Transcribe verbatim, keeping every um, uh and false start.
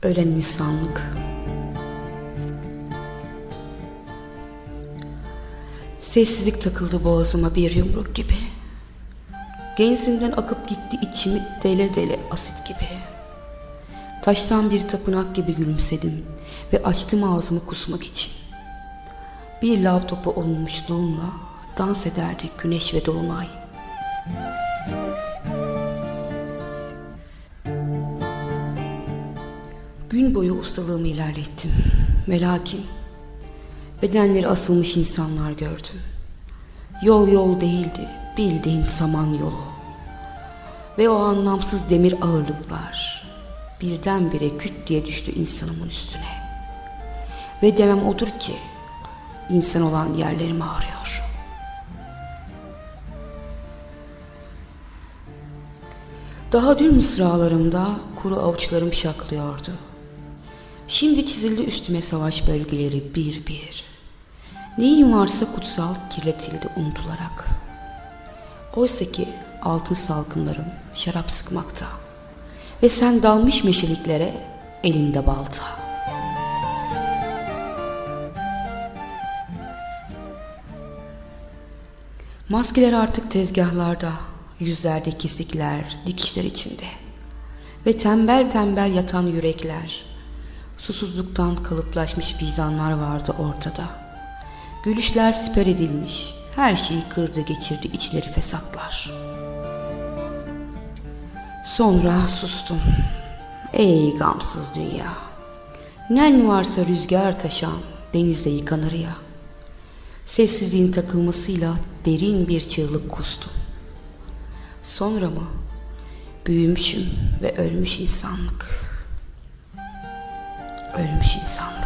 Ölen insanlık. Sessizlik takıldı boğazıma bir yumruk gibi. Genzinden akıp gitti içimi dele dele asit gibi. Taştan bir tapınak gibi gülümsedim ve açtım ağzımı kusmak için. Bir lav topu olmuşluğumla dans ederdi güneş ve dolunay. Gün boyu ustalığımı ilerlettim ve lakin bedenleri asılmış insanlar gördüm. Yol yol değildi, bildiğin saman yolu. Ve o anlamsız demir ağırlıklar birdenbire küt diye düştü insanımın üstüne. Ve demem odur ki insan olan yerlerim ağrıyor. Daha dün mısralarımda kuru avuçlarım şaklıyordu. Şimdi çizildi üstüme savaş bölgeleri bir bir. Neyim varsa kutsal kirletildi unutularak. Oysa ki altın salkımlarım şarap sıkmakta. Ve sen dalmış meşeliklere elinde balta. Maskeler artık tezgahlarda, yüzlerde kesikler, dikişler içinde. Ve tembel tembel yatan yürekler, susuzluktan kalıplaşmış vicdanlar vardı ortada. Gülüşler siper edilmiş, her şeyi kırdı geçirdi içleri fesatlar. Sonra sustum. Ey gamsız dünya, nen varsa rüzgar taşan denizde yıkanır ya. Sessizliğin takılmasıyla derin bir çığlık kustum. Sonra mı? Büyümüşüm ve ölmüş insanlık. Ölmüş insanlık.